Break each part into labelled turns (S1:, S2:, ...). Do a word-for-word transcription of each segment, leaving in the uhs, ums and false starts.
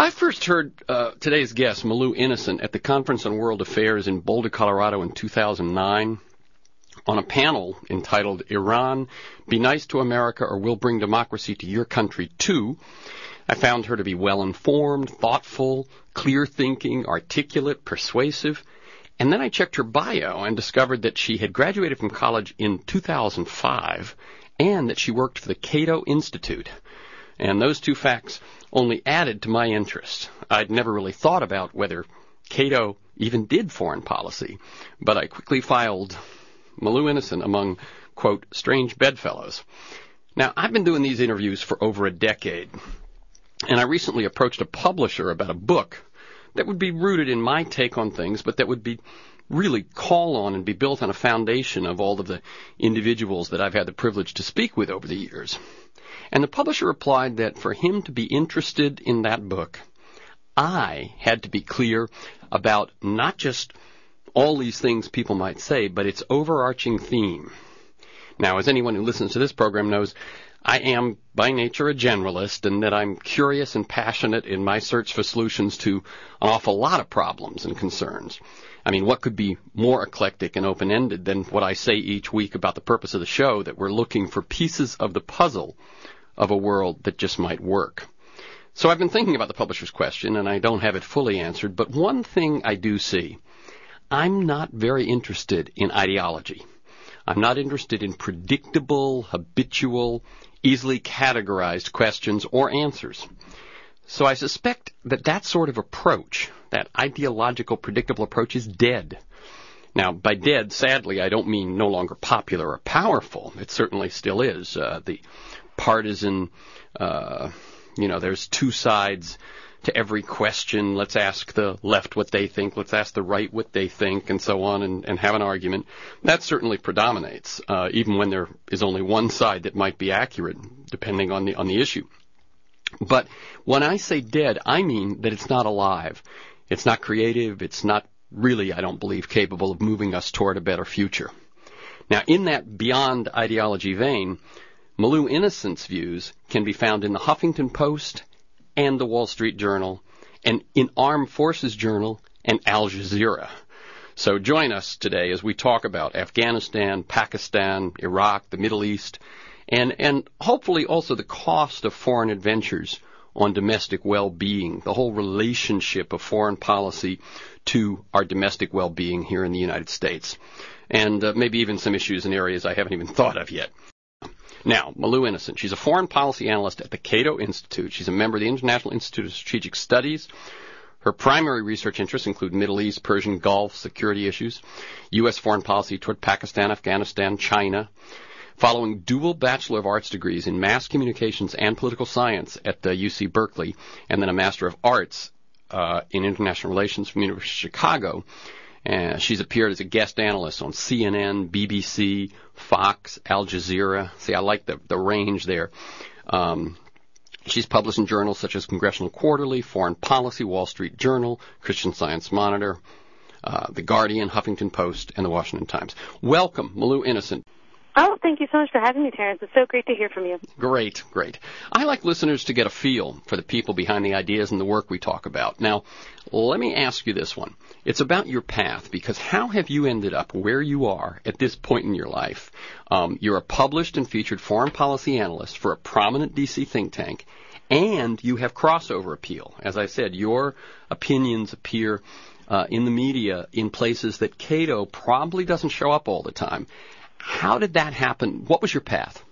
S1: I first heard uh, today's guest, Malou Innocent, at the Conference on World Affairs in Boulder, Colorado in two thousand nine on a panel entitled Iran, Be Nice to America or We'll Bring Democracy to Your Country Too. I found her to be well-informed, thoughtful, clear-thinking, articulate, persuasive. And then I checked her bio and discovered that she had graduated from college in two thousand five and that she worked for the Cato Institute. And those two facts only added to my interest. I'd never really thought about whether Cato even did foreign policy, but I quickly filed Malou Innocent among, quote, strange bedfellows. Now, I've been doing these interviews for over a decade, and I recently approached a publisher about a book that would be rooted in my take on things, but that would be really call on and be built on a foundation of all of the individuals that I've had the privilege to speak with over the years. And the publisher replied that for him to be interested in that book, I had to be clear about not just all these things people might say, but its overarching theme. Now, as anyone who listens to this program knows, I am by nature a generalist, and that I'm curious and passionate in my search for solutions to an awful lot of problems and concerns. I mean, what could be more eclectic and open-ended than what I say each week about the purpose of the show, that we're looking for pieces of the puzzle of a world that just might work. So I've been thinking about the publisher's question, and I don't have it fully answered, but one thing I do see: I'm not very interested in ideology. I'm not interested in predictable, habitual, easily categorized questions or answers. So I suspect that that sort of approach, that ideological, predictable approach, is dead. Now, by dead, sadly, I don't mean no longer popular or powerful. It certainly still is. Uh, the partisan, uh, you know, there's two sides to every question. Let's ask the left what they think. Let's ask the right what they think, and so on, and, and have an argument. That certainly predominates, uh, even when there is only one side that might be accurate, depending on the on the issue. But when I say dead, I mean that it's not alive. It's not creative. It's not really, I don't believe, capable of moving us toward a better future. Now, in that beyond ideology vein, Malou Innocent's views can be found in the Huffington Post and the Wall Street Journal, and in Armed Forces Journal and Al Jazeera. So join us today as we talk about Afghanistan, Pakistan, Iraq, the Middle East, and, and hopefully also the cost of foreign adventures on domestic well-being, the whole relationship of foreign policy to our domestic well-being here in the United States, and uh, maybe even some issues in areas I haven't even thought of yet. Now, Malou Innocent, she's a foreign policy analyst at the Cato Institute. She's a member of the International Institute of Strategic Studies. Her primary research interests include Middle East, Persian Gulf, security issues, U S foreign policy toward Pakistan, Afghanistan, China. Following dual Bachelor of Arts degrees in Mass Communications and Political Science at the U C Berkeley, and then a Master of Arts uh, in International Relations from the University of Chicago, Uh, she's appeared as a guest analyst on C N N, B B C, Fox, Al Jazeera. See, I like the, the range there. Um, she's published in journals such as Congressional Quarterly, Foreign Policy, Wall Street Journal, Christian Science Monitor, uh, The Guardian, Huffington Post, and The Washington Times. Welcome, Malou Innocent.
S2: Oh, thank you so much for having me, Terrence. It's so great to hear from you.
S1: Great, great. I like listeners to get a feel for the people behind the ideas and the work we talk about. Now, let me ask you this one. It's about your path, because how have you ended up where you are at this point in your life? Um, you're a published and featured foreign policy analyst for a prominent D C think tank, and you have crossover appeal. As I said, your opinions appear uh, in the media in places that Cato probably doesn't show up all the time. How did that happen? What was your path?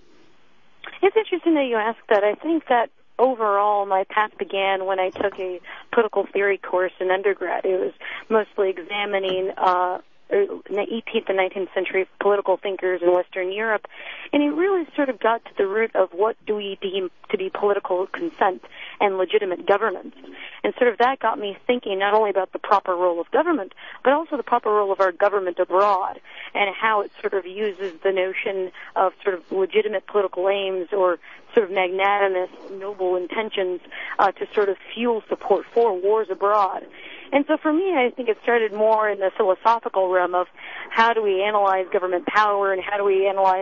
S2: It's interesting that you asked that. I think that overall my path began when I took a political theory course in undergrad. It was mostly examining uh, eighteenth and nineteenth century political thinkers in Western Europe, and it really sort of got to the root of what do we deem to be political consent and legitimate governance. And sort of that got me thinking not only about the proper role of government, but also the proper role of our government abroad, and how it sort of uses the notion of sort of legitimate political aims or sort of magnanimous, noble intentions uh, to sort of fuel support for wars abroad. And so for me, I think it started more in the philosophical realm of how do we analyze government power and how do we analyze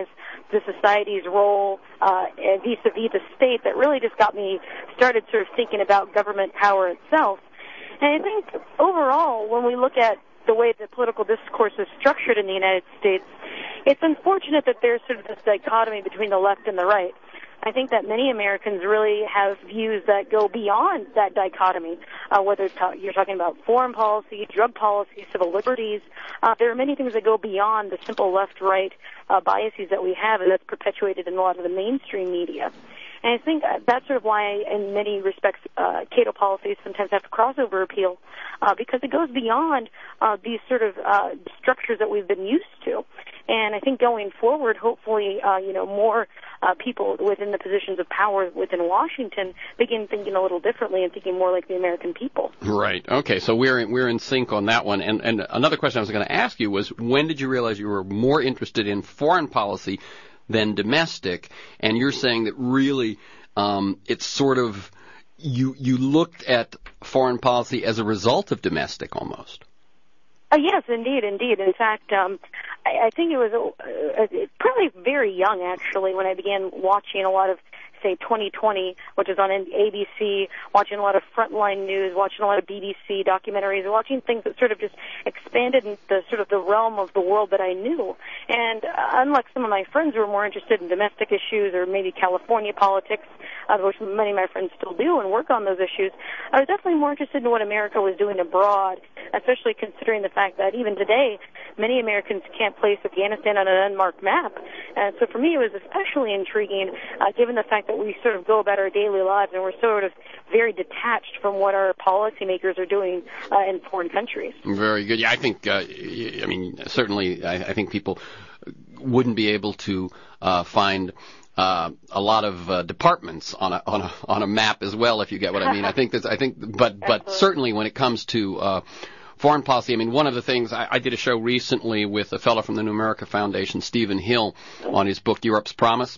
S2: the society's role uh, vis-a-vis the state that really just got me started sort of thinking about government power itself. And I think overall, when we look at the way the political discourse is structured in the United States, it's unfortunate that there's sort of this dichotomy between the left and the right. I think that many Americans really have views that go beyond that dichotomy, uh, whether it's ta- you're talking about foreign policy, drug policy, civil liberties. Uh, there are many things that go beyond the simple left-right uh, biases that we have, and that's perpetuated in a lot of the mainstream media. And I think that's sort of why, in many respects, uh, Cato policies sometimes have crossover appeal, uh, because it goes beyond uh, these sort of uh, structures that we've been used to. And I think going forward, hopefully, uh, you know, more uh, people within the positions of power within Washington begin thinking a little differently and thinking more like the American people.
S1: Right. Okay. So we're in, we're in sync on that one. And and another question I was going to ask you was, when did you realize you were more interested in foreign policy than domestic? And you're saying that really um, it's sort of you you looked at foreign policy as a result of domestic almost.
S2: Uh, yes, indeed, indeed. In fact, um, I, I think it was uh, uh, probably very young, actually, when I began watching a lot of, say, twenty twenty, which is on A B C, watching a lot of Frontline News, watching a lot of B B C documentaries, watching things that sort of just expanded in the sort of the realm of the world that I knew. And uh, unlike some of my friends who were more interested in domestic issues or maybe California politics, uh, which many of my friends still do and work on those issues, I was definitely more interested in what America was doing abroad, especially considering the fact that even today, many Americans can't place Afghanistan on an unmarked map. And so for me, it was especially intriguing, uh, given the fact that we sort of go about our daily lives and we're sort of very detached from what our policymakers are doing uh, in foreign countries.
S1: Very good. Yeah, I think, uh, I mean, certainly I, I think people wouldn't be able to uh, find Uh, a lot of uh, departments on a on a on a map as well, if you get what I mean. I think that's I think, but but certainly when it comes to uh, foreign policy, I mean, one of the things I, I did a show recently with a fellow from the New America Foundation, Stephen Hill, on his book Europe's Promise,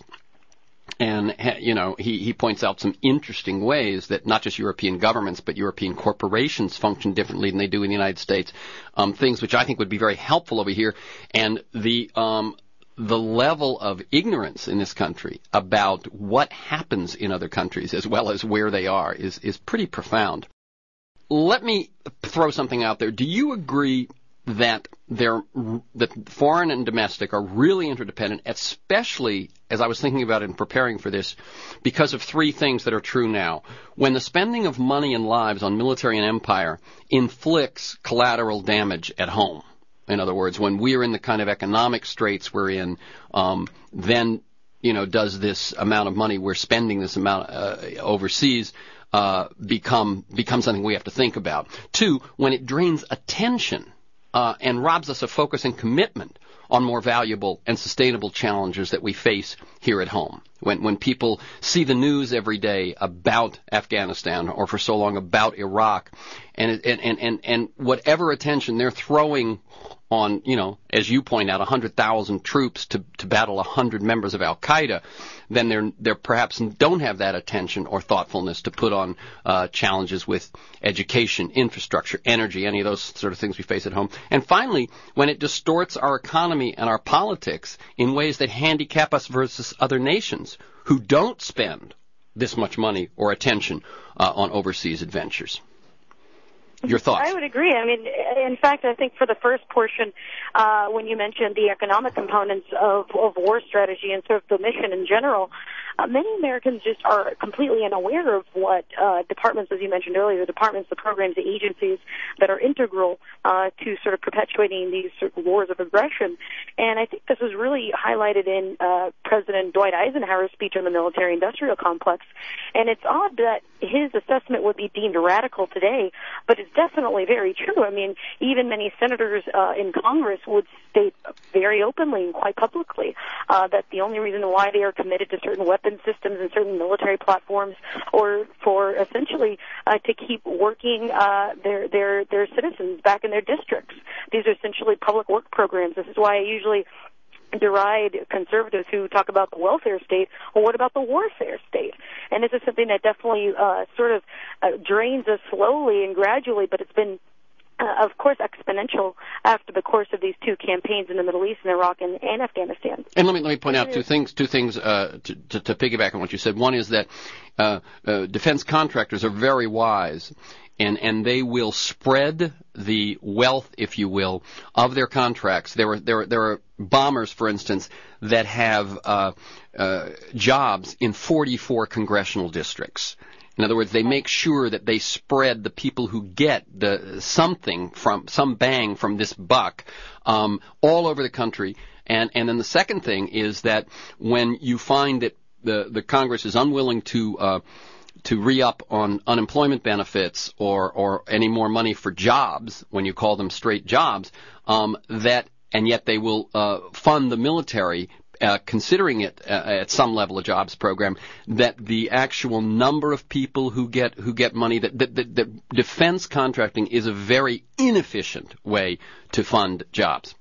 S1: and you know he he points out some interesting ways that not just European governments but European corporations function differently than they do in the United States. Um, things which I think would be very helpful over here, and the um, the level of ignorance in this country about what happens in other countries as well as where they are is, is pretty profound. Let me throw something out there. Do you agree that they're, that foreign and domestic are really interdependent, especially, as I was thinking about it in preparing for this, because of three things that are true now? When the spending of money and lives on military and empire inflicts collateral damage at home, in other words, when we're in the kind of economic straits we're in, um, then, you know, does this amount of money we're spending, this amount uh, overseas, uh, become become something we have to think about? Two, when it drains attention uh, and robs us of focus and commitment on more valuable and sustainable challenges that we face here at home. When when people see the news every day about Afghanistan or for so long about Iraq, and and and and, and whatever attention they're throwing on, you know, as you point out, one hundred thousand troops to, to battle one hundred members of Al-Qaeda, then they're, they're perhaps don't have that attention or thoughtfulness to put on uh, challenges with education, infrastructure, energy, any of those sort of things we face at home. And finally, when it distorts our economy and our politics in ways that handicap us versus other nations who don't spend this much money or attention uh, on overseas adventures. Your thoughts?
S2: I would agree. I mean, in fact, I think for the first portion, uh, when you mentioned the economic components of, of war strategy and sort of the mission in general, uh, many Americans just are completely unaware of what uh, departments, as you mentioned earlier, the departments, the programs, the agencies that are integral uh, to sort of perpetuating these sort of wars of aggression. And I think this was really highlighted in uh, President Dwight Eisenhower's speech on the military-industrial complex. And it's odd that his assessment would be deemed radical today, but it's definitely very true. I mean, even many senators uh, in Congress would state very openly and quite publicly uh, that the only reason why they are committed to certain weapon systems and certain military platforms, or for essentially uh, to keep working uh, their their their citizens back in their districts. These are essentially public work programs. This is why I usually deride conservatives who talk about the welfare state. Well, what about the warfare state? And this is something that definitely uh, sort of uh, drains us slowly and gradually, but it's been Uh, of course, exponential after the course of these two campaigns in the Middle East, in Iraq, and, and Afghanistan.
S1: And let me let me point out two things. Two things uh, to, to, to piggyback on what you said. One is that uh, uh, defense contractors are very wise, and and they will spread the wealth, if you will, of their contracts. There are there are, there are bombers, for instance, that have uh, uh, jobs in forty-four congressional districts. In other words, they make sure that they spread the people who get the something from some bang from this buck um, all over the country. And and then the second thing is that when you find that the the Congress is unwilling to uh, to re-up on unemployment benefits or or any more money for jobs, when you call them straight jobs, um, that and yet they will uh, fund the military. Uh, considering it uh, at some level a jobs program, that the actual number of people who get who get money, that, that, that, that defense contracting is a very inefficient way to fund jobs.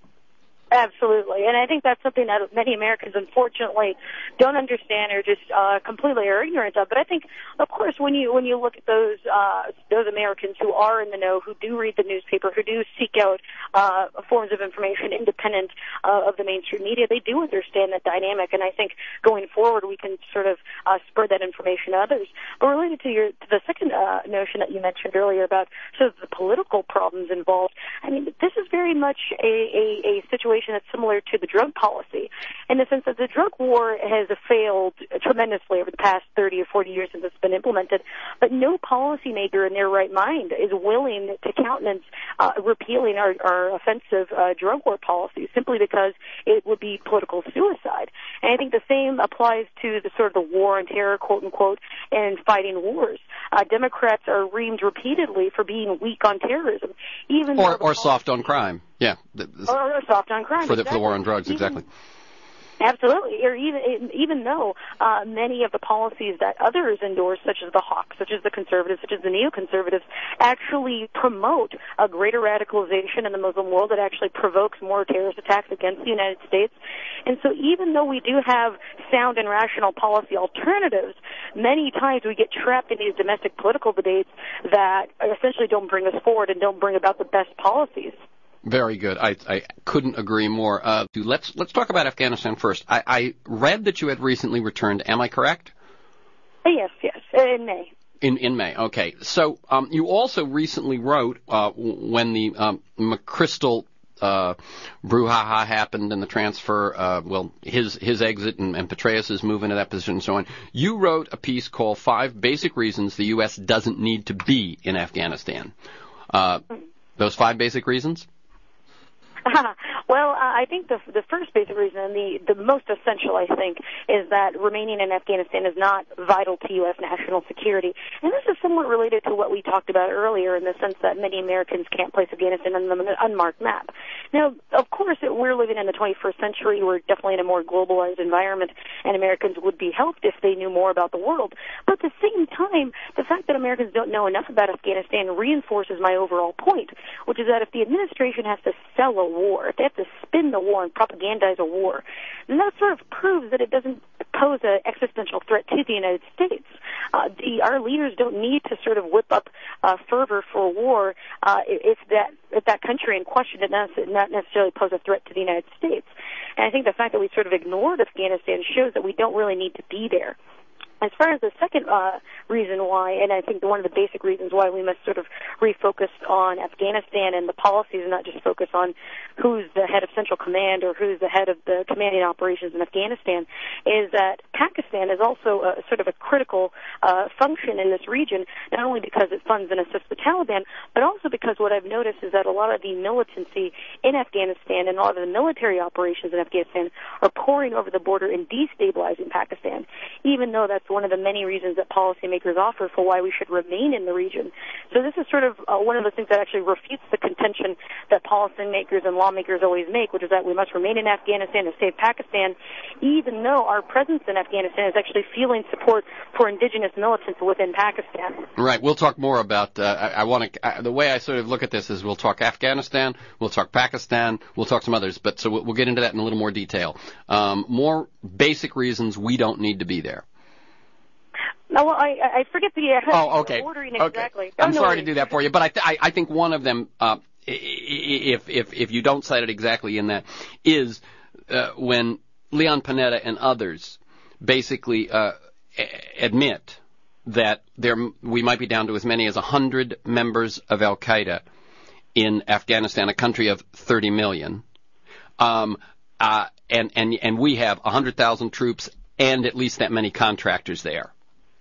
S2: Absolutely, and I think that's something that many Americans, unfortunately, don't understand or just uh, completely are ignorant of. But I think, of course, when you when you look at those uh, those Americans who are in the know, who do read the newspaper, who do seek out uh, forms of information independent uh, of the mainstream media, they do understand that dynamic. And I think going forward, we can sort of uh, spread that information to others. But related to your to the second uh, notion that you mentioned earlier about sort of the political problems involved, I mean, this is very much a, a, a situation that's similar to the drug policy, in the sense that the drug war has failed tremendously over the past thirty or forty years since it's been implemented, but no policymaker in their right mind is willing to countenance uh, repealing our, our offensive uh, drug war policies simply because it would be political suicide. And I think the same applies to the sort of the war on terror, quote unquote, and fighting wars. Uh, Democrats are reamed repeatedly for being weak on terrorism, even
S1: or,
S2: though
S1: or soft on crime. Yeah,
S2: or, or soft on crime
S1: for the,
S2: exactly.
S1: for the war on drugs,
S2: even,
S1: exactly.
S2: Absolutely, or even even though uh, many of the policies that others endorse, such as the hawks, such as the conservatives, such as the neoconservatives, actually promote a greater radicalization in the Muslim world that actually provokes more terrorist attacks against the United States. And so even though we do have sound and rational policy alternatives, many times we get trapped in these domestic political debates that essentially don't bring us forward and don't bring about the best policies.
S1: Very good. I, I couldn't agree more. Uh, let's let's talk about Afghanistan first. I, I read that you had recently returned. Am I correct?
S2: Yes, yes, in May.
S1: In in May. Okay. So um, you also recently wrote uh, when the um, McChrystal uh, brouhaha happened and the transfer, uh, well, his his exit and, and Petraeus' move into that position and so on. You wrote a piece called Five Basic Reasons the U S Doesn't Need to Be in Afghanistan. Uh, those five basic reasons?
S2: Well, uh, I think the the first basic reason, and the, the most essential, I think, is that remaining in Afghanistan is not vital to U S national security. And this is somewhat related to what we talked about earlier in the sense that many Americans can't place Afghanistan on the unmarked map. Now, of course, we're living in the twenty-first century. We're definitely in a more globalized environment, and Americans would be helped if they knew more about the world. But at the same time, the fact that Americans don't know enough about Afghanistan reinforces my overall point, which is that if the administration has to sell a war, if they have to spin the war and propagandize a war, then that sort of proves that it doesn't pose an existential threat to the United States. Uh, the, our leaders don't need to sort of whip up uh, fervor for war uh, if that if that country in question does not, not necessarily pose a threat to the United States. And I think the fact that we sort of ignored Afghanistan shows that we don't really need to be there. As far as the second uh, reason why, and I think one of the basic reasons why we must sort of refocus on Afghanistan and the policies and not just focus on who's the head of Central Command or who's the head of the commanding operations in Afghanistan, is that Pakistan is also a, sort of a critical uh, function in this region, not only because it funds and assists the Taliban, but also because what I've noticed is that a lot of the militancy in Afghanistan and a lot of the military operations in Afghanistan are pouring over the border and destabilizing Pakistan, even though that's one of the many reasons that policymakers offer for why we should remain in the region. So this is sort of uh, one of the things that actually refutes the contention that policymakers and lawmakers always make, which is that we must remain in Afghanistan to save Pakistan, even though our presence in Afghanistan is actually fueling support for indigenous militants within Pakistan.
S1: Right. We'll talk more about, uh, I, I want to, uh, the way I sort of look at this is we'll talk Afghanistan, we'll talk Pakistan, we'll talk some others, but so we'll, we'll get into that in a little more detail. Um, more basic reasons we don't need to be there.
S2: No, well, I, I forget the uh,
S1: oh, okay.
S2: ordering
S1: okay.
S2: exactly.
S1: I'm
S2: oh, no
S1: sorry
S2: worries.
S1: to do that for you, but I, th- I, I think one of them, uh, if if if you don't cite it exactly in that, is uh, when Leon Panetta and others basically uh, admit that there we might be down to as many as one hundred members of Al-Qaeda in Afghanistan, a country of thirty million, um, uh, and, and, and we have one hundred thousand troops and at least that many contractors there.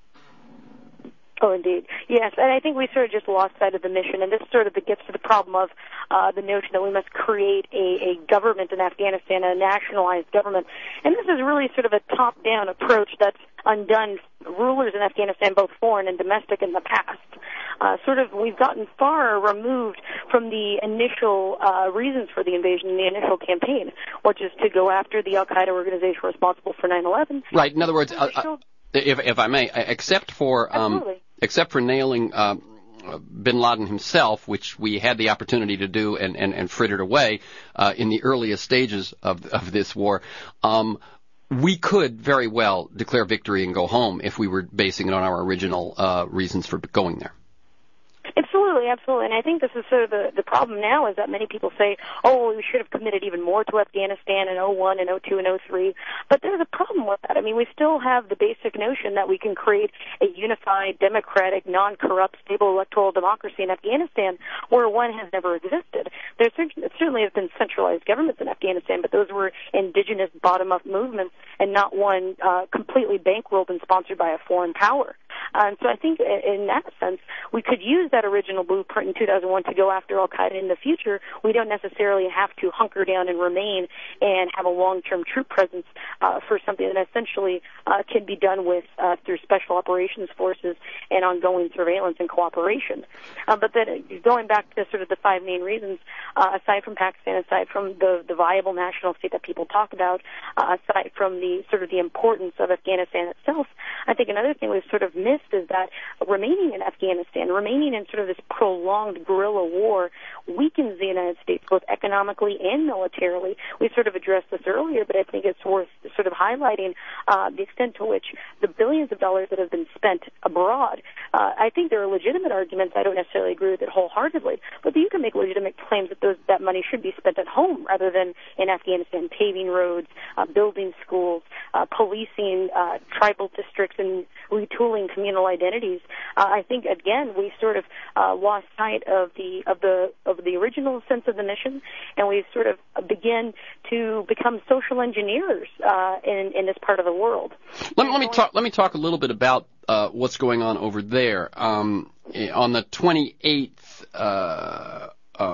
S2: Oh, indeed. Yes, and I think we sort of just lost sight of the mission, and this sort of gets to the problem of uh, the notion that we must create a, a government in Afghanistan, a nationalized government. And this is really sort of a top-down approach that's undone rulers in Afghanistan, both foreign and domestic, in the past. Uh, sort of, we've gotten far removed from the initial uh, reasons for the invasion, the initial campaign, which is to go after the Al-Qaeda organization responsible for nine eleven.
S1: Right. In other words, uh, uh, if, if I may, except for um, except for nailing uh, Bin Laden himself, which we had the opportunity to do and, and, and frittered away uh, in the earliest stages of, of this war, um, we could very well declare victory and go home if we were basing it on our original uh, reasons for going there.
S2: Absolutely, absolutely. And I think this is sort of the, the problem now is that many people say, oh, we should have committed even more to Afghanistan in oh one and oh two and oh three. But there's a problem with that. I mean, we still have the basic notion that we can create a unified, democratic, non-corrupt, stable electoral democracy in Afghanistan where one has never existed. There certainly have been centralized governments in Afghanistan, but those were indigenous bottom-up movements and not one uh, completely bankrolled and sponsored by a foreign power. Uh, and so I think in that sense, we could use that original blueprint in two thousand one to go after Al-Qaeda in the future. We don't necessarily have to hunker down and remain and have a long-term troop presence uh, for something that essentially uh, can be done with uh, through special operations forces and ongoing surveillance and cooperation. Uh, but then going back to sort of the five main reasons, uh, aside from Pakistan, aside from the, the viable national state that people talk about, uh, aside from the sort of the importance of Afghanistan itself, I think another thing we've sort of missed is that remaining in Afghanistan, remaining in sort of this prolonged guerrilla war weakens the United States both economically and militarily. We sort of addressed this earlier, but I think it's worth sort of highlighting uh, the extent to which the billions of dollars that have been spent abroad. Uh, I think there are legitimate arguments. I don't necessarily agree with it wholeheartedly, but you can make legitimate claims that those, that money should be spent at home rather than in Afghanistan, paving roads, uh, building schools, uh, policing uh, tribal districts, and retooling communal identities. Uh, I think again we sort of uh, lost sight of the of the of the original sense of the mission, and we sort of begin to become social engineers uh, in in this part of the world.
S1: Let, let me talk. Let me talk a little bit about uh, what's going on over there. Um, on the twenty-eighth uh,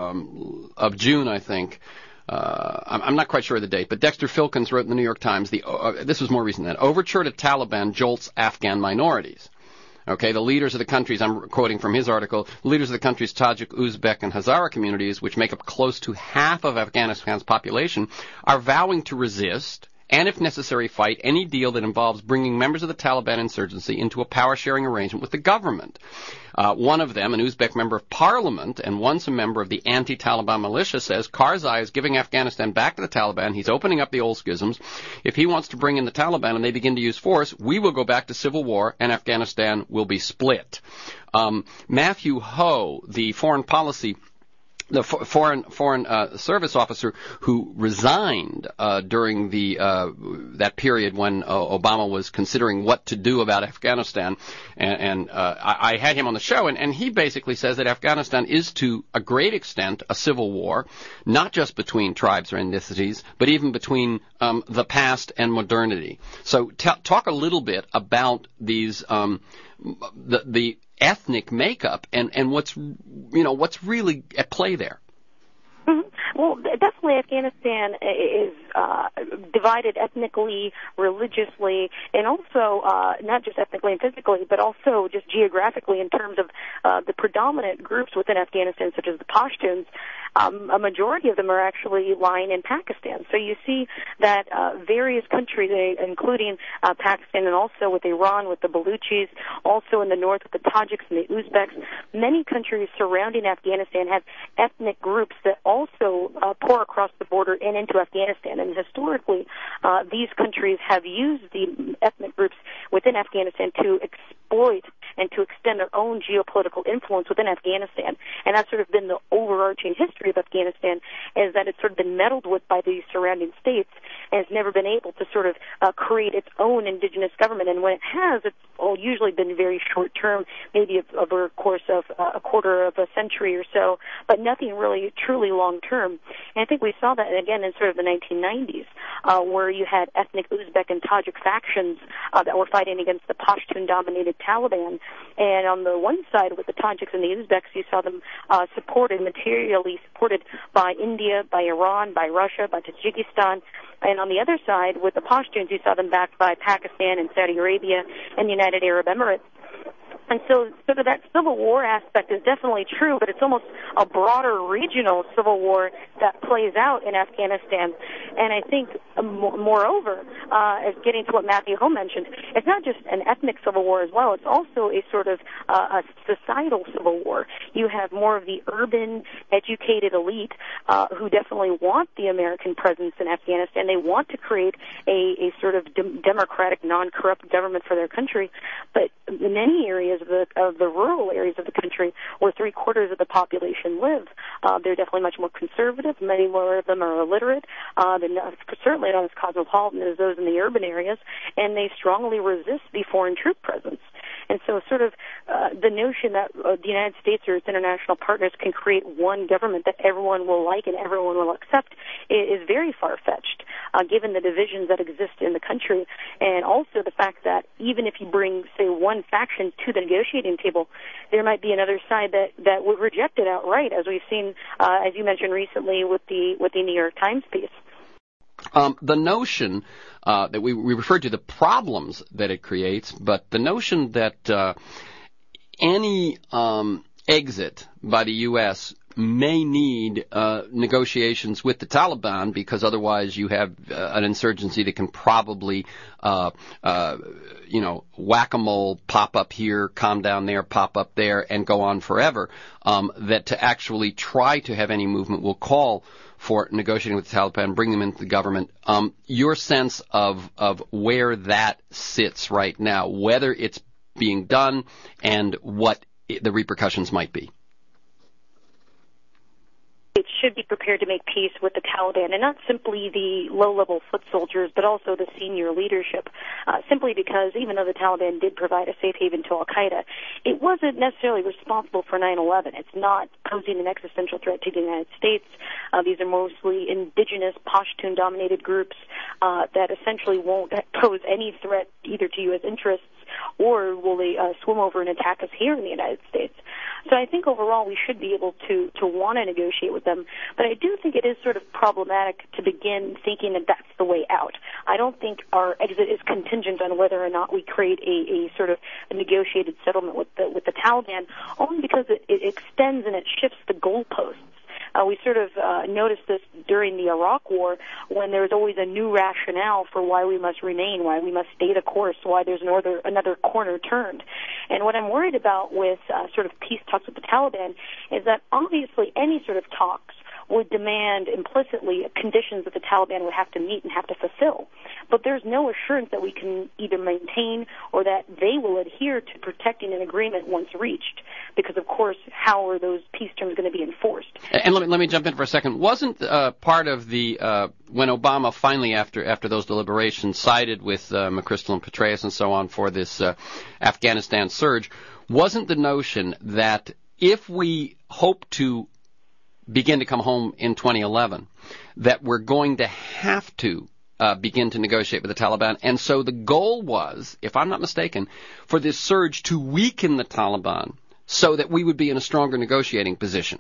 S1: um, of June, I think. Uh, I'm, I'm not quite sure of the date, but Dexter Filkins wrote in the New York Times, the, uh, this was more recent than that, overture to Taliban jolts Afghan minorities. Okay, the leaders of the countries, I'm quoting from his article, the leaders of the country's Tajik, Uzbek, and Hazara communities, which make up close to half of Afghanistan's population, are vowing to resist and, if necessary, fight any deal that involves bringing members of the Taliban insurgency into a power-sharing arrangement with the government. Uh, one of them, an Uzbek member of parliament and once a member of the anti-Taliban militia, says Karzai is giving Afghanistan back to the Taliban. He's opening up the old schisms. If he wants to bring in the Taliban and they begin to use force, we will go back to civil war and Afghanistan will be split. Um, Matthew Ho, the foreign policy The f- foreign foreign uh, service officer who resigned uh, during the uh, that period when uh, Obama was considering what to do about Afghanistan, and, and uh, I, I had him on the show, and, and he basically says that Afghanistan is to a great extent a civil war, not just between tribes or ethnicities, but even between um, the past and modernity. So t- talk a little bit about these um, the the. ethnic makeup and, and what's, you know, what's really at play there.
S2: Mm-hmm. Well, definitely Afghanistan is uh, divided ethnically, religiously, and also uh, not just ethnically and physically, but also just geographically in terms of uh, the predominant groups within Afghanistan, such as the Pashtuns. Um, a majority of them are actually lying in Pakistan. So you see that uh, various countries, including uh, Pakistan and also with Iran, with the Baluchis, also in the north with the Tajiks and the Uzbeks, many countries surrounding Afghanistan have ethnic groups that also uh, pour across the border and into Afghanistan. And Afghanistan. Historically, uh, these countries have used the ethnic groups within Afghanistan to exploit and to extend their own geopolitical influence within Afghanistan. And that's sort of been the overarching history of Afghanistan, is that it's sort of been meddled with by the surrounding states and has never been able to sort of uh, create its own indigenous government. And when it has, it's all usually been very short-term, maybe over a course of uh, a quarter of a century or so, but nothing really truly long-term. And I think we saw that again in sort of the nineteen nineties, uh, where you had ethnic Uzbek and Tajik factions uh, that were fighting against the Pashtun-dominated Taliban. And on the one side, with the Tajiks and the Uzbeks, you saw them uh, supported, materially supported by India, by Iran, by Russia, by Tajikistan. And on the other side, with the Pashtuns, you saw them backed by Pakistan and Saudi Arabia and the United Arab Emirates. And so sort of that civil war aspect is definitely true, but it's almost a broader regional civil war that plays out in Afghanistan. And I think, uh, moreover, uh, as getting to what Matthew Home mentioned, it's not just an ethnic civil war as well. It's also a sort of uh, a societal civil war. You have more of the urban, educated elite uh, who definitely want the American presence in Afghanistan. They want to create a, a sort of de- democratic, non-corrupt government for their country. But in many areas of the, of the rural areas of the country where three-quarters of the population live, uh, they're definitely much more conservative. Many more of them are illiterate. Uh, they're not, certainly not as cosmopolitan as those in the urban areas, and they strongly resist the foreign troop presence. And so sort of uh, the notion that uh, the United States or its international partners can create one government that everyone will like and everyone will accept is, is very far-fetched, uh, given the divisions that exist in the country, and also the fact that even if you bring, say, one faction to the negotiating table, there might be another side that, that would reject it outright, as we've seen, uh, as you mentioned recently, with the with the New York Times piece.
S1: Um, the notion uh, that we, we referred to the problems that it creates, but the notion that uh, any um, exit by the U S may need uh, negotiations with the Taliban, because otherwise you have uh, an insurgency that can probably, uh, uh, you know, whack-a-mole, pop up here, calm down there, pop up there, and go on forever. Um, that to actually try to have any movement will call for negotiating with the Taliban, bring them into the government. Um, your sense of of where that sits right now, whether it's being done, and what the repercussions might be.
S2: It should be prepared to make peace with the Taliban, and not simply the low-level foot soldiers, but also the senior leadership, uh, simply because even though the Taliban did provide a safe haven to al-Qaeda, it wasn't necessarily responsible for nine eleven. It's not posing an existential threat to the United States. Uh, these are mostly indigenous, Pashtun-dominated groups uh, that essentially won't pose any threat either to U S interests or will they uh, swim over and attack us here in the United States. So I think overall we should be able to, to want to negotiate with them, but I do think it is sort of problematic to begin thinking that that's the way out. I don't think our exit is contingent on whether or not we create a, a sort of a negotiated settlement with the, with the Taliban, only because it, it extends and it shifts the goalposts. Uh, we sort of uh, noticed this during the Iraq War, when there was always a new rationale for why we must remain, why we must stay the course, why there's another, another corner turned. And what I'm worried about with uh, sort of peace talks with the Taliban is that obviously any sort of talks would demand implicitly conditions that the Taliban would have to meet and have to fulfill. But there's no assurance that we can either maintain or that they will adhere to protecting an agreement once reached, because, of course, how are those peace terms going to be enforced?
S1: And let me, let me jump in for a second. Wasn't uh, part of the, uh, when Obama finally, after after those deliberations, sided with uh, McChrystal and Petraeus and so on for this uh, Afghanistan surge, wasn't the notion that if we hope to begin to come home in twenty eleven, that we're going to have to uh, begin to negotiate with the Taliban? And so the goal was, if I'm not mistaken, for this surge to weaken the Taliban so that we would be in a stronger negotiating position.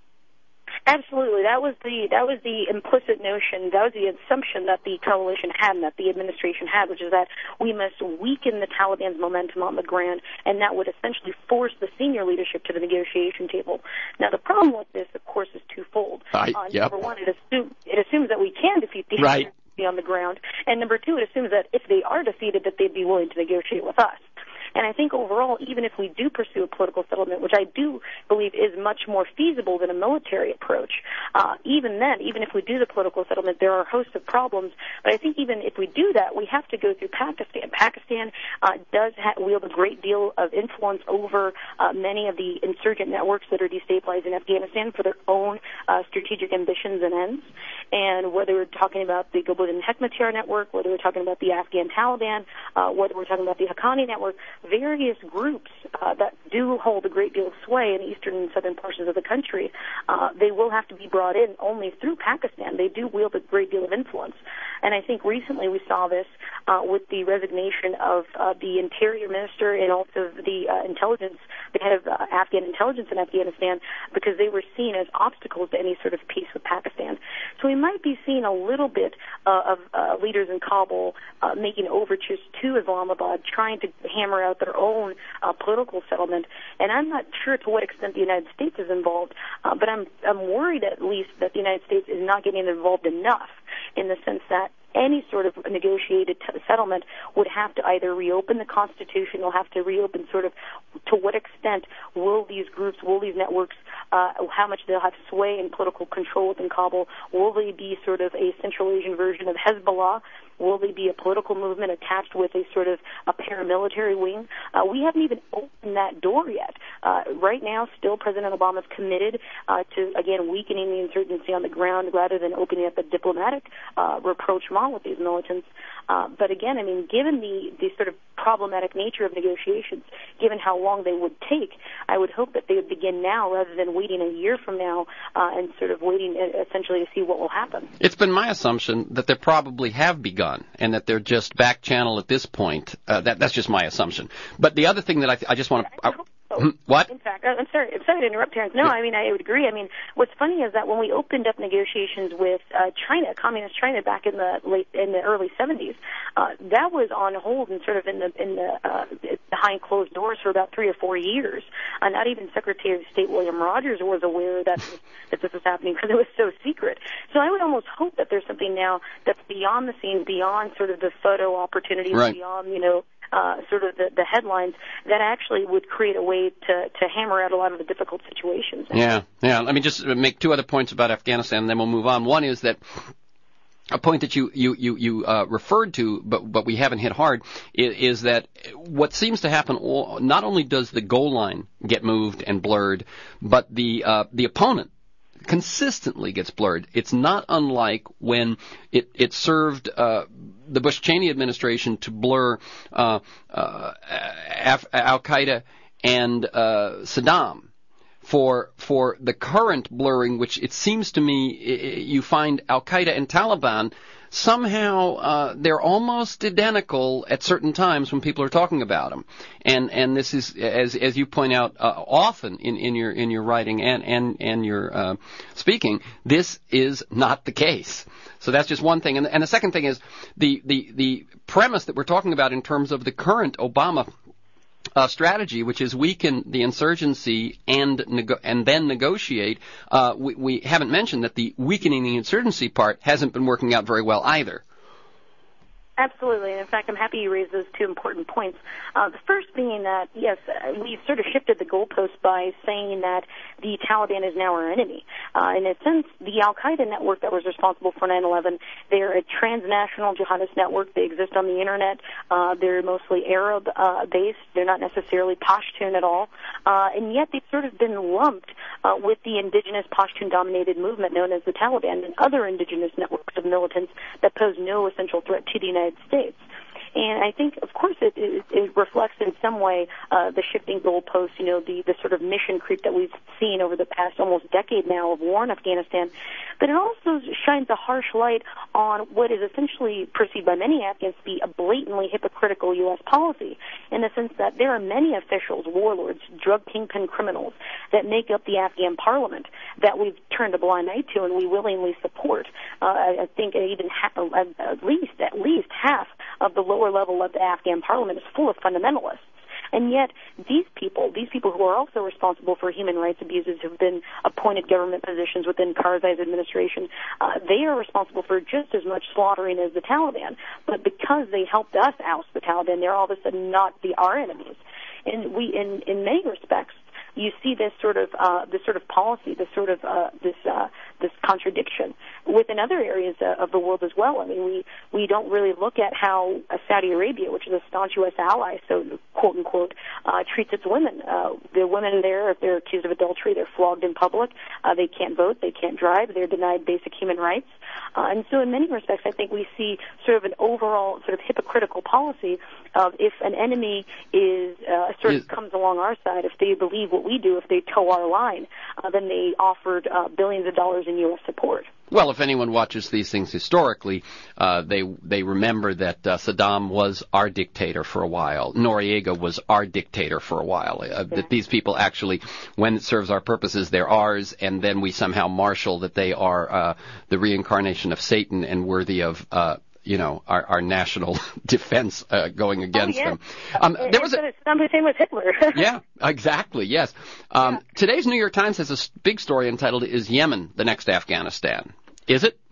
S2: Absolutely. That was the that was the implicit notion, that was the assumption that the coalition had and that the administration had, which is that we must weaken the Taliban's momentum on the ground, and that would essentially force the senior leadership to the negotiation table. Now, the problem with this, of course, is twofold.
S1: I,
S2: uh,
S1: yep.
S2: Number one, it, assume, it assumes that we can defeat the
S1: right.
S2: on the ground, and number two, it assumes that if they are defeated, that they'd be willing to negotiate with us. And I think overall, even if we do pursue a political settlement, which I do believe is much more feasible than a military approach, uh, even then, even if we do the political settlement, there are a host of problems. But I think even if we do that, we have to go through Pakistan. Pakistan uh, does ha- wield a great deal of influence over uh, many of the insurgent networks that are destabilizing Afghanistan for their own uh, strategic ambitions and ends. And whether we're talking about the Gulbuddin Hekmatyar network, whether we're talking about the Afghan Taliban, uh, whether we're talking about the Haqqani network, various groups uh, that do hold a great deal of sway in the eastern and southern portions of the country, uh, they will have to be brought in only through Pakistan. They do wield a great deal of influence. And I think recently we saw this uh, with the resignation of uh, the interior minister and also the uh, intelligence, the head of uh, Afghan intelligence in Afghanistan, because they were seen as obstacles to any sort of peace with Pakistan. So we might be seeing a little bit uh, of uh, leaders in Kabul uh, making overtures to Islamabad, trying to hammer out their own uh, political settlement. And I'm not sure to what extent the United States is involved, uh, but I'm I'm worried at least that the United States is not getting involved enough, in the sense that any sort of negotiated t- settlement would have to either reopen the Constitution, will have to reopen sort of to what extent will these groups, will these networks, uh, how much they'll have sway and political control within Kabul, will they be sort of a Central Asian version of Hezbollah? Will they be a political movement attached with a sort of a paramilitary wing? Uh, we haven't even opened that door yet. Uh, right now, still President Obama is committed uh, to, again, weakening the insurgency on the ground rather than opening up a diplomatic uh, rapprochement with these militants. Uh, but again, I mean, given the, the sort of problematic nature of negotiations, given how long they would take, I would hope that they would begin now rather than waiting a year from now uh, and sort of waiting uh, essentially to see what will happen.
S1: It's been my assumption that there probably have begun and that they're just back channel at this point. Uh, that, that's just my assumption. But the other thing that I, th- I just want to...
S2: So,
S1: what?
S2: In fact, I'm sorry. I'm sorry to interrupt, Terrence. No,
S1: yeah.
S2: I mean I would agree. I mean, what's funny is that when we opened up negotiations with uh, China, communist China, back in the late in the early seventies, uh, that was on hold and sort of in the in the uh, behind closed doors for about three or four years. Uh, not even Secretary of State William Rogers was aware that that this was happening because it was so secret. So I would almost hope that there's something now that's beyond the scenes, beyond sort of the photo opportunities,
S1: right.
S2: beyond you know. Uh, sort of the, the headlines that actually would create a way to, to hammer out a lot of the difficult situations.
S1: Yeah, yeah. Let me just make two other points about Afghanistan, and then we'll move on. One is that a point that you you you, you uh, referred to, but but we haven't hit hard, is, is that what seems to happen. All, not only does the goal line get moved and blurred, but the uh, the opponent consistently gets blurred. It's not unlike when it, it served uh, the Bush-Cheney administration to blur uh, uh, Af- Al-Qaeda and uh, Saddam. For for the current blurring, which it seems to me you find Al-Qaeda and Taliban, somehow uh, they're almost identical at certain times when people are talking about them. And and this is, as as you point out uh, often in, in your in your writing and and and your uh, speaking, this is not the case. So that's just one thing. And, and the second thing is the, the the premise that we're talking about in terms of the current Obama Uh, strategy, which is weaken the insurgency and nego- and then negotiate. Uh, we, we haven't mentioned that the weakening the insurgency part hasn't been working out very well either.
S2: Absolutely. And in fact, I'm happy you raised those two important points. Uh, the first being that, yes, we sort of shifted the goalpost by saying that the Taliban is now our enemy. Uh, in a sense, the Al-Qaeda network that was responsible for nine eleven, they're a transnational jihadist network. They exist on the Internet. Uh, they're mostly Arab-based. Uh, they're not necessarily Pashtun at all. Uh, and yet they've sort of been lumped uh, with the indigenous Pashtun-dominated movement known as the Taliban and other indigenous networks of militants that pose no essential threat to the United States. And I think, of course, it, it, it reflects in some way uh, the shifting goalposts, you know, the, the sort of mission creep that we've seen over the past almost decade now of war in Afghanistan. But it also shines a harsh light on what is essentially perceived by many Afghans to be a blatantly hypocritical U S policy, in the sense that there are many officials, warlords, drug kingpin criminals that make up the Afghan parliament that we've turned a blind eye to and we willingly support. Uh, I, I think even ha- at least, at least half of the lower level of the Afghan parliament is full of fundamentalists. And yet, these people, these people who are also responsible for human rights abuses, who've been appointed government positions within Karzai's administration, uh, they are responsible for just as much slaughtering as the Taliban. But because they helped us oust the Taliban, they're all of a sudden not the our enemies. And we, in in many respects, you see this sort of uh, this sort of policy, this sort of uh, this uh, this contradiction within other areas uh, of the world as well. I mean, we we don't really look at how uh, Saudi Arabia, which is a staunch U S ally, so quote unquote, uh, treats its women. Uh, the women there, if they're accused of adultery, they're flogged in public. Uh, they can't vote, they can't drive, they're denied basic human rights. Uh, and so, in many respects, I think we see sort of an overall sort of hypocritical policy of if an enemy is uh, sort of comes along our side, if they believe what we do, if they toe our line, uh, then they offered uh, billions of dollars in U S support.
S1: Well, if anyone watches these things historically, uh, they they remember that uh, Saddam was our dictator for a while. Noriega was our dictator for a while. Uh, yeah. That these people actually, when it serves our purposes, they're ours, and then we somehow marshal that they are uh, the reincarnation of Satan and worthy of uh, you know, our, our national defense uh, going against
S2: oh, yeah.
S1: them. Um,
S2: uh,
S1: there was a
S2: Saddam Hussein was Hitler.
S1: yeah, exactly. Yes. Um,
S2: yeah.
S1: Today's New York Times has a big story entitled "Is Yemen the Next Afghanistan?" Is it?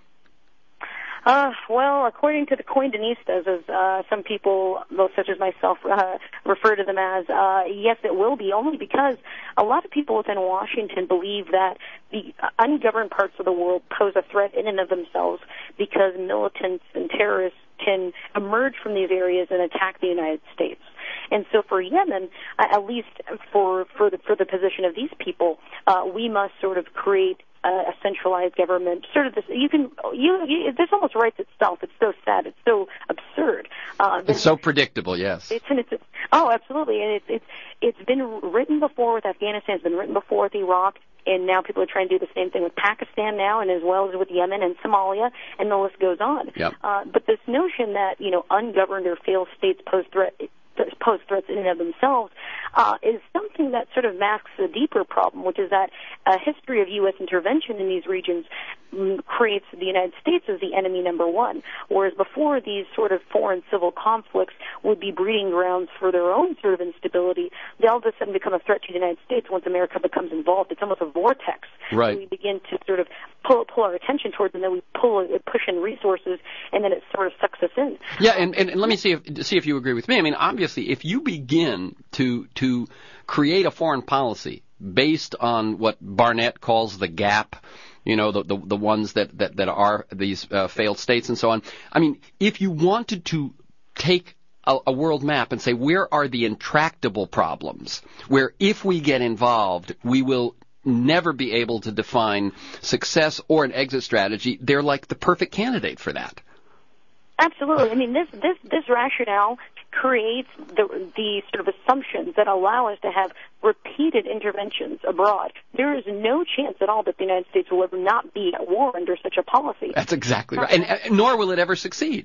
S2: Uh, well, according to the Coindinistas, as uh, some people, those such as myself, uh, refer to them as, uh, yes, it will be, only because a lot of people within Washington believe that the ungoverned parts of the world pose a threat in and of themselves because militants and terrorists can emerge from these areas and attack the United States. And so for Yemen, uh, at least for, for, the, for the position of these people, uh, we must sort of create Uh, a centralized government, sort of this. You can, you, you this almost writes itself. It's so sad. It's so absurd. Uh,
S1: it's so predictable. Yes.
S2: It's, and it's oh, absolutely, and it's it's it's been written before with Afghanistan. It's been written before with Iraq, and now people are trying to do the same thing with Pakistan now, and as well as with Yemen and Somalia, and the list goes on.
S1: Yep.
S2: Uh, but this notion that you know ungoverned or failed states pose threat. pose threats in and of themselves uh, is something that sort of masks a deeper problem, which is that a history of U S intervention in these regions mm, creates the United States as the enemy number one, whereas before these sort of foreign civil conflicts would be breeding grounds for their own sort of instability, they all of a sudden become a threat to the United States once America becomes involved. It's almost a vortex.
S1: Right.
S2: We begin to sort of pull, pull our attention towards, and then we pull, push in resources, and then it sort of sucks us in.
S1: Yeah, and, and, and let me see if see if you agree with me. I mean, obviously, if you begin to to create a foreign policy based on what Barnett calls the gap, you know, the the, the ones that, that, that are these uh, failed states and so on. I mean, if you wanted to take a, a world map and say, where are the intractable problems, where if we get involved, we will never be able to define success or an exit strategy, they're like the perfect candidate for that.
S2: Absolutely. I mean, this this this rationale creates the the sort of assumptions that allow us to have repeated interventions abroad. There is no chance at all that the United States will ever not be at war under such a policy.
S1: That's exactly right. And, and nor will it ever succeed.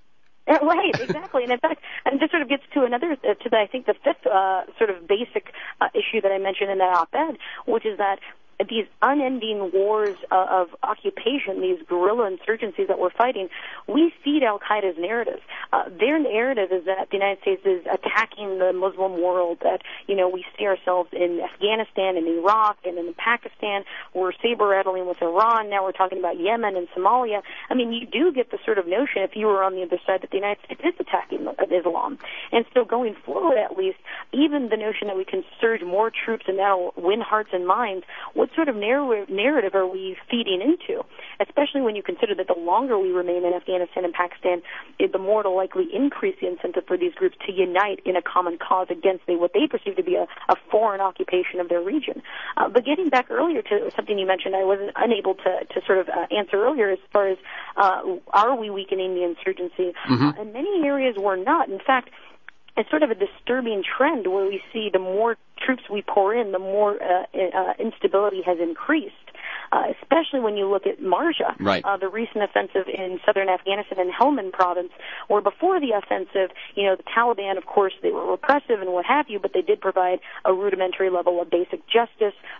S2: Right, exactly. And in fact, and this sort of gets to another, uh, to the, I think the fifth uh, sort of basic uh, issue that I mentioned in that op-ed, which is that these unending wars uh, of occupation, these guerrilla insurgencies that we're fighting, we feed Al-Qaeda's narrative. Uh, their narrative is that the United States is attacking the Muslim world, that, you know, we see ourselves in Afghanistan and Iraq and in Pakistan. We're saber-rattling with Iran. Now we're talking about Yemen and Somalia. I mean, you do get the sort of notion, if you were on the other side, that the United States is attacking Islam. And so going forward, at least, even the notion that we can surge more troops and that'll win hearts and minds, what sort of narrative are we feeding into, especially when you consider that the longer we remain in Afghanistan and Pakistan, the more it'll likely increase the incentive for these groups to unite in a common cause against the, what they perceive to be a, a foreign occupation of their region. Uh, but getting back earlier to something you mentioned, I wasn't unable to, to sort of uh, answer earlier as far as uh, are we weakening the insurgency?
S1: Mm-hmm.
S2: Uh, in many areas we're not. In fact, it's sort of a disturbing trend where we see the more troops we pour in, the more uh, uh, instability has increased. Uh, especially when you look at Marja,
S1: right.
S2: uh, the recent offensive in southern Afghanistan and Helmand province, where before the offensive, you know, the Taliban, of course, they were repressive and what have you, but they did provide a rudimentary level of basic justice, of security.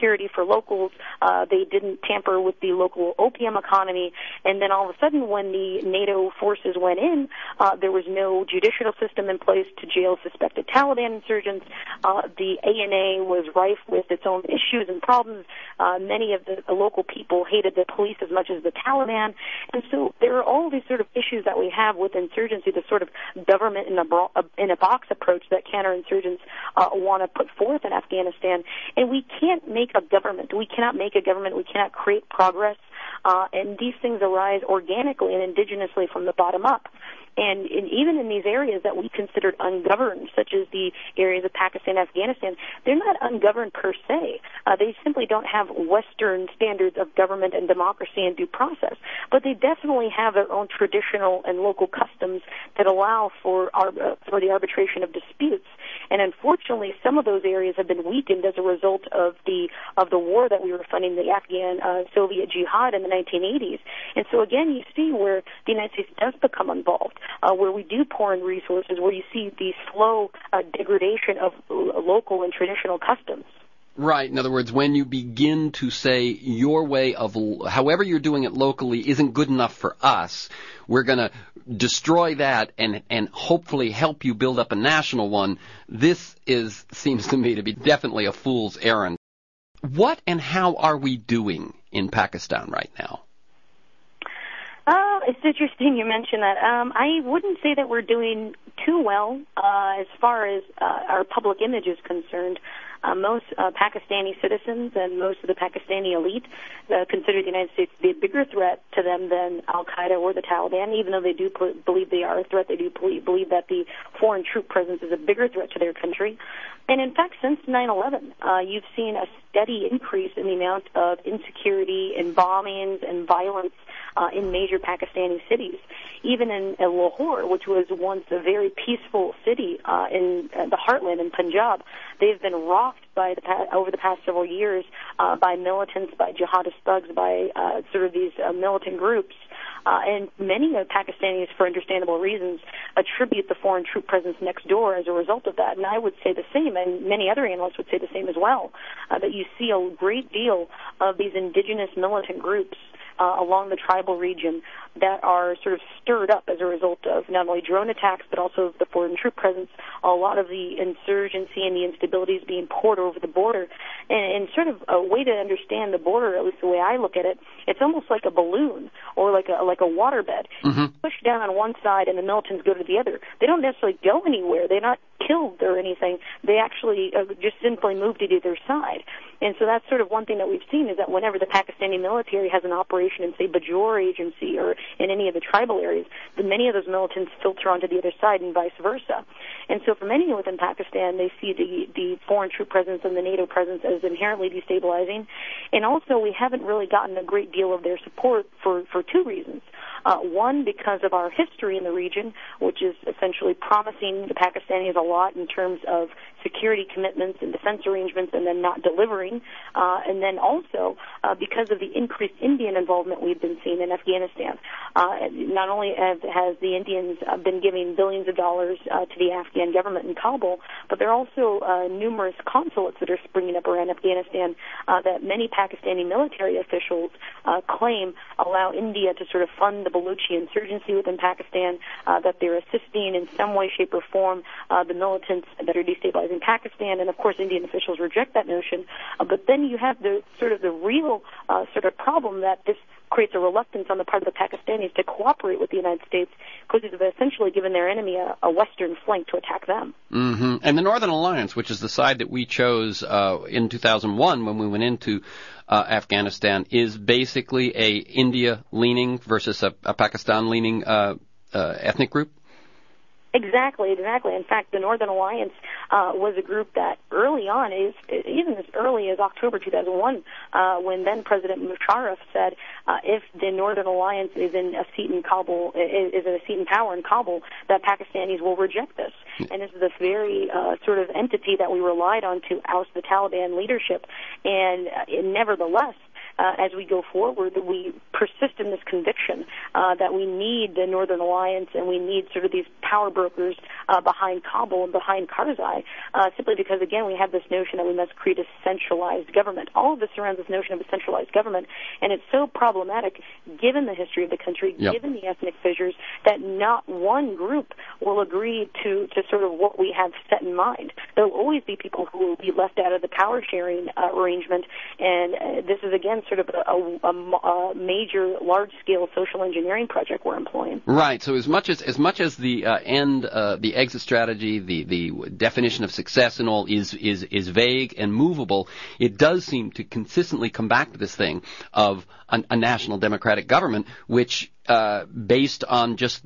S2: security for locals. Uh, they didn't tamper with the local opium economy. And then all of a sudden, when the NATO forces went in, uh, there was no judicial system in place to jail suspected Taliban insurgents. Uh, the A N A was rife with its own issues and problems. Uh, many of the, the local people hated the police as much as the Taliban. And so there are all these sort of issues that we have with insurgency, the sort of government in a, bro- in a box approach that counterinsurgents uh, want to put forth in Afghanistan. And we can't make a government. We cannot make a government. We cannot create progress. Uh, and these things arise organically and indigenously from the bottom up. And in, even in these areas that we considered ungoverned, such as the areas of Pakistan and Afghanistan, they're not ungoverned per se. Uh, they simply don't have Western standards of government and democracy and due process. But they definitely have their own traditional and local customs that allow for, our, uh, for the arbitration of disputes. And unfortunately, some of those areas have been weakened as a result of the of the war that we were funding, the Afghan uh, Soviet jihad in the nineteen eighties. And so again, you see where the United States does become involved, uh, where we do pour in resources, where you see the slow uh, degradation of uh, local and traditional customs.
S1: Right. In other words, when you begin to say your way of, however you're doing it locally isn't good enough for us, we're going to destroy that and, and hopefully help you build up a national one. This is, seems to me to be definitely a fool's errand. What and how are we doing in Pakistan right now?
S2: Uh, it's interesting you mention that. Um, I wouldn't say that we're doing too well uh, as far as uh, our public image is concerned. Uh, most uh, Pakistani citizens and most of the Pakistani elite uh, consider the United States to be a bigger threat to them than Al-Qaeda or the Taliban. Even though they do pl- believe they are a threat, they do pl- believe that the foreign troop presence is a bigger threat to their country. And in fact, since nine eleven, uh, you've seen a steady increase in the amount of insecurity and bombings and violence uh, in major Pakistani cities. Even in uh, Lahore, which was once a very peaceful city uh, in uh, the heartland in Punjab, they've been rocked by the pa- over the past several years uh, by militants, by jihadist thugs, by uh, sort of these uh, militant groups. Uh, and many of Pakistanis, for understandable reasons, attribute the foreign troop presence next door as a result of that. And I would say the same, and many other analysts would say the same as well, uh, that you see a great deal of these indigenous militant groups uh, along the tribal region that are sort of stirred up as a result of not only drone attacks but also the foreign troop presence, a lot of the insurgency and the instabilities being poured over the border. And, and sort of a way to understand the border, at least the way I look at it, it's almost like a balloon or like a like a waterbed. Mm-hmm. Push down on one side and the militants go to the other. They don't necessarily go anywhere. They're not killed or anything. They actually uh, just simply move to either side. And so that's sort of one thing that we've seen is that whenever the Pakistani military has an operation in, say, Bajour Agency or in any of the tribal areas, the, many of those militants filter onto the other side and vice versa. And so for many within Pakistan, they see the, the foreign troop presence and the NATO presence as inherently destabilizing. And also we haven't really gotten a great deal of their support for, for two reasons. Uh, one, because of our history in the region, which is essentially promising the Pakistanis a lot in terms of security commitments and defense arrangements and then not delivering. Uh, and then also uh, because of the increased Indian involvement we've been seeing in Afghanistan. Uh, not only have, has the Indians uh, been giving billions of dollars uh, to the Afghan government in Kabul, but there are also uh, numerous consulates that are springing up around Afghanistan uh, that many Pakistani military officials uh, claim allow India to sort of fund the Baluchi insurgency within Pakistan, uh, that they're assisting in some way, shape, or form uh, the militants that are destabilizing Pakistan, and of course Indian officials reject that notion. Uh, but then you have the sort of the real uh, sort of problem that this creates a reluctance on the part of the Pakistanis to cooperate with the United States because they've essentially given their enemy a, a western flank to attack them.
S1: Mm-hmm. And the Northern Alliance, which is the side that we chose uh, in two thousand one when we went into uh, Afghanistan, is basically a India-leaning versus a, a Pakistan-leaning uh, uh, ethnic group?
S2: Exactly, exactly. In fact, the Northern Alliance uh, was a group that early on, is even as early as October two thousand one, uh, when then President Musharraf said, uh, if the Northern Alliance is in a seat in Kabul, is, is in a seat in power in Kabul, that Pakistanis will reject this. And this is this very uh, sort of entity that we relied on to oust the Taliban leadership. And uh, nevertheless, uh, as we go forward, we persist in this conviction uh, that we need the Northern Alliance and we need sort of these power brokers uh, behind Kabul and behind Karzai, uh, simply because, again, we have this notion that we must create a centralized government. All of this surrounds this notion of a centralized government, and it's so problematic given the history of the country,
S1: yep.
S2: given the ethnic fissures, that not one group will agree to, to sort of what we have set in mind. There will always be people who will be left out of the power-sharing uh, arrangement, and uh, this is, again, sort of a, a, a major, large-scale social engineering project we're employing.
S1: Right. So as much as as much as the uh, end, uh, the exit strategy, the, the definition of success and all is, is, is vague and movable, it does seem to consistently come back to this thing of a, a national democratic government, which, uh, based on just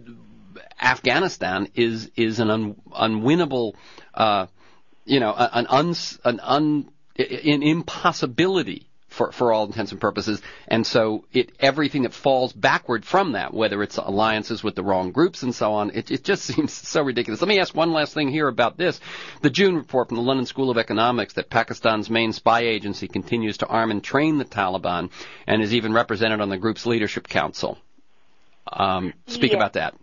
S1: Afghanistan, is is an un, unwinnable, uh, you know, an un, an un, an impossibility for for all intents and purposes. And so it everything that falls backward from that, whether it's alliances with the wrong groups and so on, it, it just seems so ridiculous. Let me ask one last thing here about this. The June report from the London School of Economics that Pakistan's main spy agency continues to arm and train the Taliban and is even represented on the group's leadership council. Um, speak
S2: yeah.
S1: about that.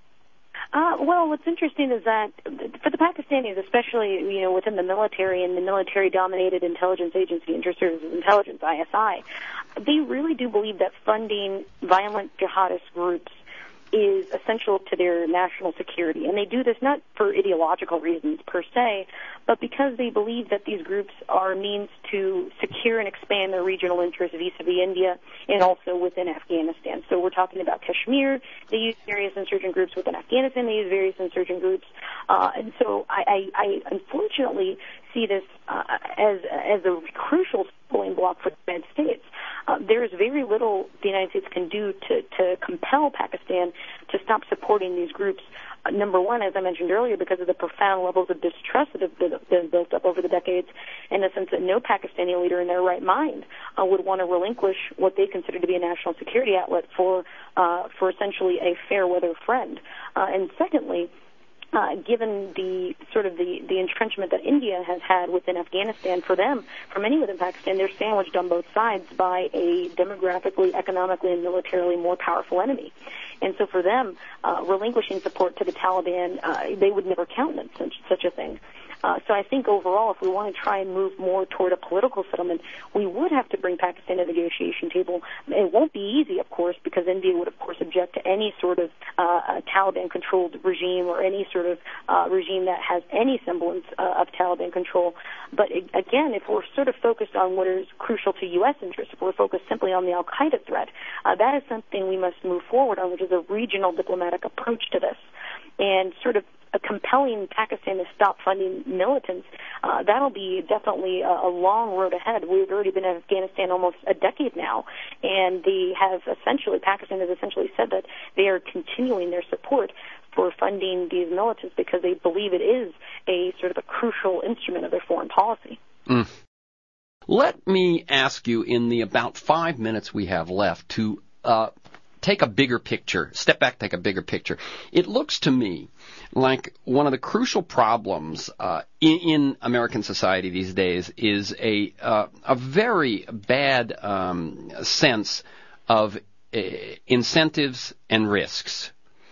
S2: Uh, well, what's interesting is that for the Pakistanis, especially, you know, within the military and the military-dominated intelligence agency, Inter-Services Intelligence, I S I, they really do believe that funding violent jihadist groups is essential to their national security. And they do this not for ideological reasons per se, but because they believe that these groups are a means to secure and expand their regional interests vis-a-vis India and also within Afghanistan. So we're talking about Kashmir. They use various insurgent groups within Afghanistan. They use various insurgent groups. Uh, and so I, I, I unfortunately see this uh, as, as a crucial stumbling block for the United States. Uh, there is very little the United States can do to, to compel Pakistan to stop supporting these groups. Uh, number one, as I mentioned earlier, because of the profound levels of distrust that have been, been built up over the decades, in the sense that no Pakistani leader in their right mind uh, would want to relinquish what they consider to be a national security outlet for, uh, for essentially a fair-weather friend. Uh, and secondly, Uh, given the sort of the, the entrenchment that India has had within Afghanistan, for them, for many within Pakistan, they're sandwiched on both sides by a demographically, economically, and militarily more powerful enemy. And so for them, uh, relinquishing support to the Taliban, uh, they would never countenance such, such a thing. Uh, so I think overall, if we want to try and move more toward a political settlement, we would have to bring Pakistan to the negotiation table. It won't be easy, of course, because India would, of course, object to any sort of uh, Taliban-controlled regime or any sort of uh, regime that has any semblance uh, of Taliban control. But it, again, if we're sort of focused on what is crucial to U S interests, if we're focused simply on the Al-Qaeda threat, uh, that is something we must move forward on, which is a regional diplomatic approach to this. And sort of a compelling Pakistan to stop funding militants, uh, that'll be definitely a, a long road ahead. We've already been in Afghanistan almost a decade now, and they have essentially, Pakistan has essentially said that they are continuing their support for funding these militants because they believe it is a sort of a crucial instrument of their foreign policy.
S1: Mm. Let me ask you, in the about five minutes we have left, to uh, take a bigger picture, step back, take a bigger picture. It looks to me like one of the crucial problems uh, in, in American society these days is a uh, a very bad um, sense of uh, incentives and risks.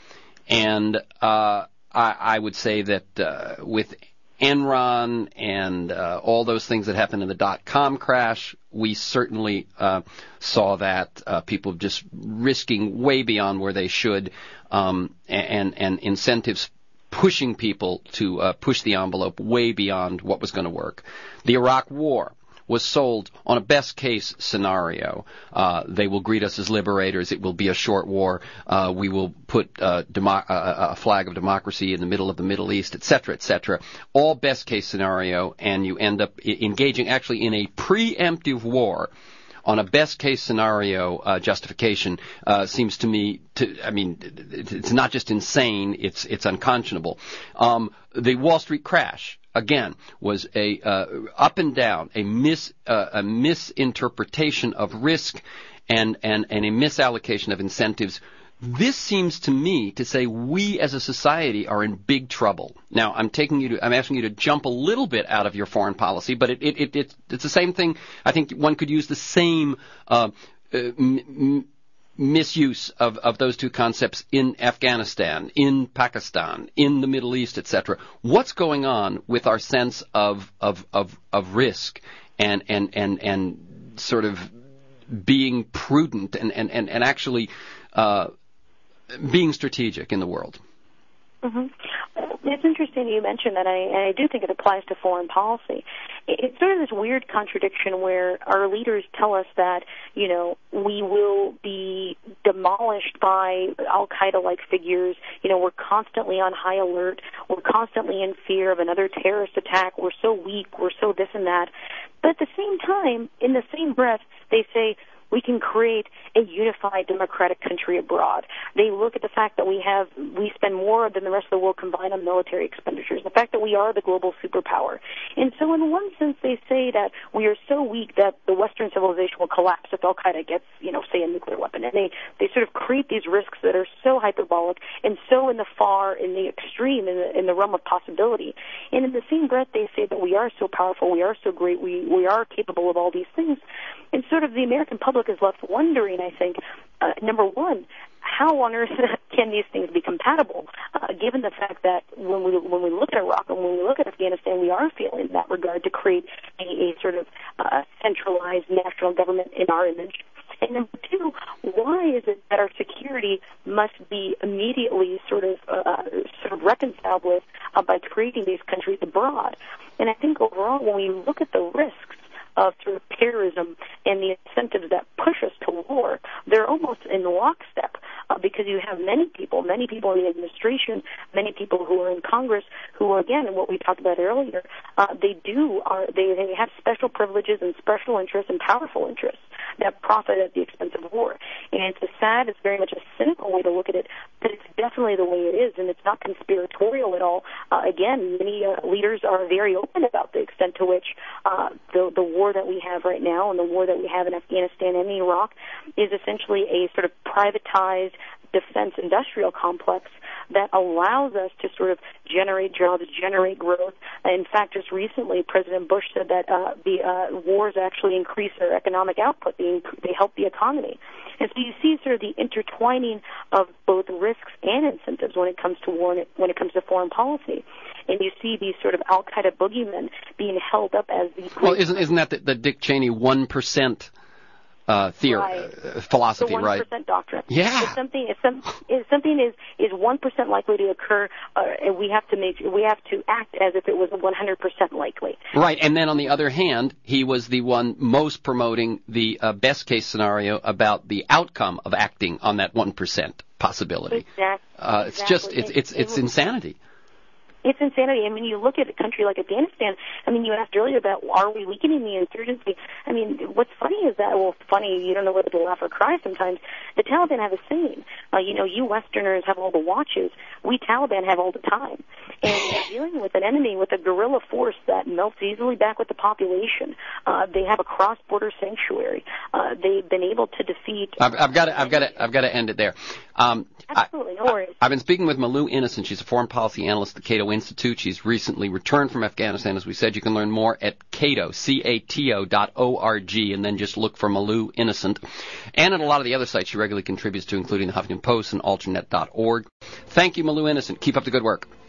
S1: And uh, I, I would say that uh, with Enron and uh, all those things that happened in the dot-com crash, we certainly uh, saw that uh, people just risking way beyond where they should, um, and, and incentives pushing people to uh, push the envelope way beyond what was going to work. The Iraq War was sold on a best-case scenario. Uh, they will greet us as liberators. It will be a short war. Uh, we will put uh, demo- uh, a flag of democracy in the middle of the Middle East, et cetera, et cetera. All best-case scenario, and you end up I- engaging actually in a preemptive war on a best-case scenario uh, justification uh, seems to me to, I mean, it's not just insane, it's it's unconscionable. Um, the Wall Street crash, again, was a uh, up and down, a mis uh, a misinterpretation of risk and, and, and a misallocation of incentives This seems to me to say we as a society are in big trouble. Now, I'm taking you to, I'm asking you to jump a little bit out of your foreign policy, but it, it, it, it's, it's the same thing. I think one could use the same uh, uh, m- m- misuse of, of those two concepts in Afghanistan, in Pakistan, in the Middle East, et cetera. What's going on with our sense of of of, of risk and and and and sort of being prudent and and and, and actually uh, being strategic in the world?
S2: Mm-hmm. It's interesting you mentioned that, and I, and I do think it applies to foreign policy. It's sort of this weird contradiction where our leaders tell us that, you know, we will be demolished by al-Qaeda-like figures. You know, we're constantly on high alert. We're constantly in fear of another terrorist attack. We're so weak. We're so this and that. But at the same time, in the same breath, they say, we can create a unified democratic country abroad. They look at the fact that we have, we spend more than the rest of the world combined on military expenditures, the fact that we are the global superpower. And so in one sense, they say that we are so weak that the Western civilization will collapse if al-Qaeda gets, you know, say a nuclear weapon. And they, they sort of create these risks that are so hyperbolic and so in the far, in the extreme, in the, in the realm of possibility. And in the same breath, they say that we are so powerful, we are so great, we, we are capable of all these things. And sort of the American public is left wondering, I think, uh, number one, how on earth can these things be compatible, uh, given the fact that when we when we look at Iraq and when we look at Afghanistan, we are feeling in that regard to create a, a sort of uh, centralized national government in our image. And number two, why is it that our security must be immediately sort of uh, sort of reconciled with uh, by creating these countries abroad? And I think overall, when we look at the risks of sort of terrorism and the incentives that push us to war, they're almost in lockstep uh, because you have many people, many people in the administration, many people who are in Congress who, again, what we talked about earlier, uh, they do, are they, they have special privileges and special interests and powerful interests that profit at the expense of war. And it's a sad, it's very much a cynical way to look at it, but it's definitely the way it is, and it's not conspiratorial at all. Uh, again, many uh, leaders are very open about the extent to which uh, the, the war that we have right now and the war that we have in Afghanistan and Iraq is essentially a sort of privatized defense industrial complex that allows us to sort of generate jobs, generate growth. In fact, just recently, President Bush said that uh, the uh, wars actually increase their economic output. They, inc- they help the economy. And so you see sort of the intertwining of both risks and incentives when it comes to war and it, when it comes to foreign policy. And you see these sort of al-Qaeda boogeymen being held up as the...
S1: Well, isn't, isn't that the, the Dick Cheney one percent Uh, theory,
S2: right.
S1: uh, philosophy,
S2: the
S1: right?
S2: one percent doctrine.
S1: Yeah.
S2: If something, if some, if something is is one percent likely to occur, uh, and we have to make, we have to act as if it was one hundred percent likely.
S1: Right. And then on the other hand, he was the one most promoting the uh, best case scenario about the outcome of acting on that one percent possibility.
S2: Exactly.
S1: Uh, it's
S2: exactly.
S1: just, it's it's
S2: it,
S1: it's
S2: it,
S1: insanity.
S2: It's insanity. And when you look at a country like Afghanistan, I mean, you asked earlier about are we weakening the insurgency? I mean, what's funny is that, well, funny, you don't know whether to laugh or cry sometimes. The Taliban have a saying, uh, you know, you Westerners have all the watches. We Taliban have all the time. And they're dealing with an enemy with a guerrilla force that melts easily back with the population. Uh, they have a cross-border sanctuary. Uh, they've been able to defeat...
S1: I've, I've got to, I've got to, I've got to end it there. Um,
S2: Absolutely, no worries.
S1: I, I've been speaking with Malou Innocent. She's a foreign policy analyst at the Cato Institute. She's recently returned from Afghanistan. As we said, you can learn more at Cato, C A T O dot O R G, and then just look for Malou Innocent. And at a lot of the other sites she regularly contributes to, including the Huffington Post and Alternate dot org. Thank you, Malou Innocent. Keep up the good work.